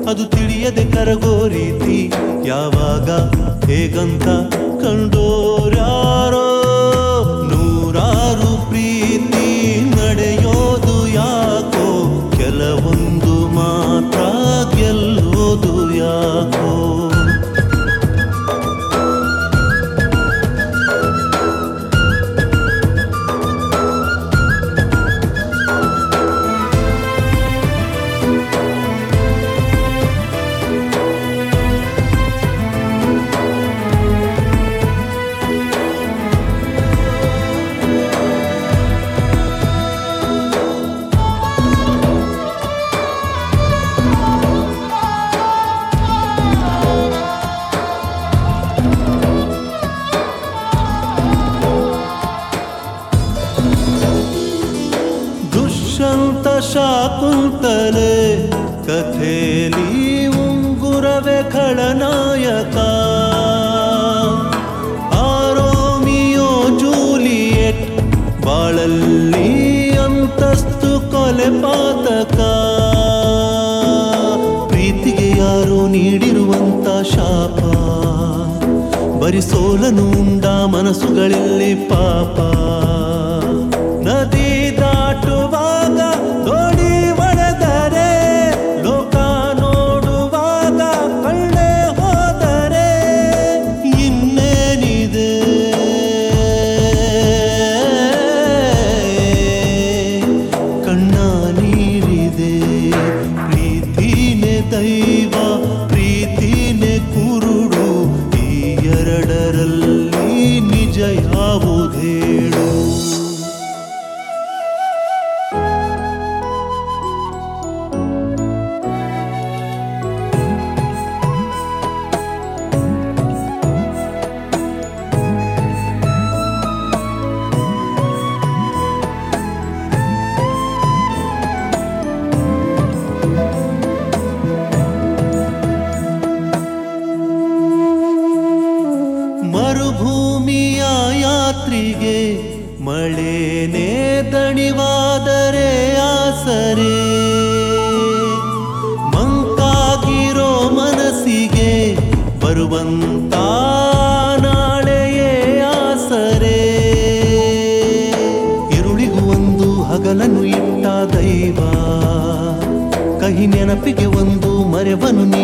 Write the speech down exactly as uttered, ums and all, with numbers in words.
ಅದು ತಿಳಿಯದೆ ಕರಗೋ ರೀತಿ ಯಾವಾಗ ಹೇಗಂತ ಕಂಡೋರ್ಯಾರೋ. ನೂರಾರು ಪ್ರೀತಿ ನಡೆಯೋದು ಯಾಕೋ, ಕೆಲವೊಂದು ಮಾತ್ರ ಗೆಲ್ಲೋದು ಯಾಕೋ. ದುಷ್ಯಂತ ಶಾಕುಂತಲೆ ಕಥೆಲಿ ಉಂಗುರವೇ ಖಳನಾಯಕ. ಆರೋಮಿಯೋ ಜೂಲಿಯೆಟ್ ಬಾಳಲ್ಲಿ ಅಂತಸ್ತು ಕೊಲೆ ಪಾತಕ. ಪ್ರೀತಿಗೆ ಯಾರೋ ನೀಡಿರುವಂತ ಶಾಪ, ಬರಿ ಸೋಲನು ಉಂಡ ಮನಸ್ಸುಗಳಲ್ಲಿ ಪಾಪ. ನದಿ ದಾಟುವಾಗ ದೋಣಿ ಒಡೆದರೆ, ಲೋಕ ನೋಡುವಾಗ ಕಳ್ಳೆ ಹೋದರೆ ಇನ್ನೇನಿದೆ. ಕಣ್ಣ ನೀರಿದೆ, ಪ್ರೀತಿನೇ ದೈವ ಪ್ರೀತಿನೇ ಕುರುಡು, ಈ ಎರಡರಲ್ಲಿ ನಿಜ ಯಾವುದೇಳು. ಮರುಭೂಮಿಯ ಯಾತ್ರಿಗೆ ಮಳೆನೇ ದಣಿವಾದರೆ ಆಸರೆ, ಮಂಕಾಗಿರೋ ಮನಸ್ಸಿಗೆ ಬರುವಂತ ನಾಳೆಯೇ ಆಸರೆ. ಇರುಳಿಗೂ ಒಂದು ಹಗಲನ್ನು ಇಟ್ಟ ದೈವ, ಕಹಿ ನೆನಪಿಗೆ ಒಂದು ಮರೆವನ್ನು